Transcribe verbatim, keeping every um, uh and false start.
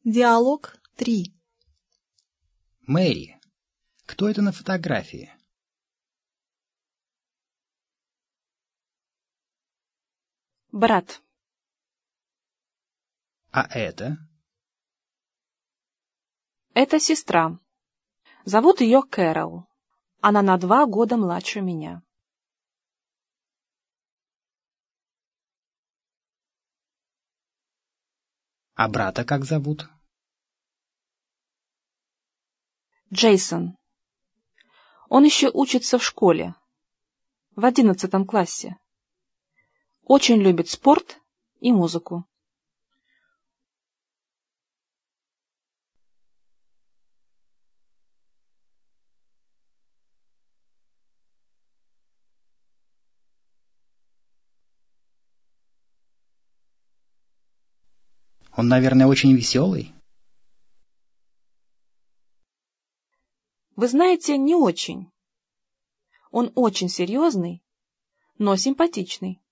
Диалог три. Мэри, кто это на фотографии? Брат. А это? Это сестра. Зовут ее Кэрол. Она на два года младше меня. А брата как зовут? Джейсон. Он еще учится в школе, в одиннадцатом классе. Очень любит спорт и музыку. Он, наверное, очень веселый? Вы знаете, не очень. Он очень серьезный, но симпатичный.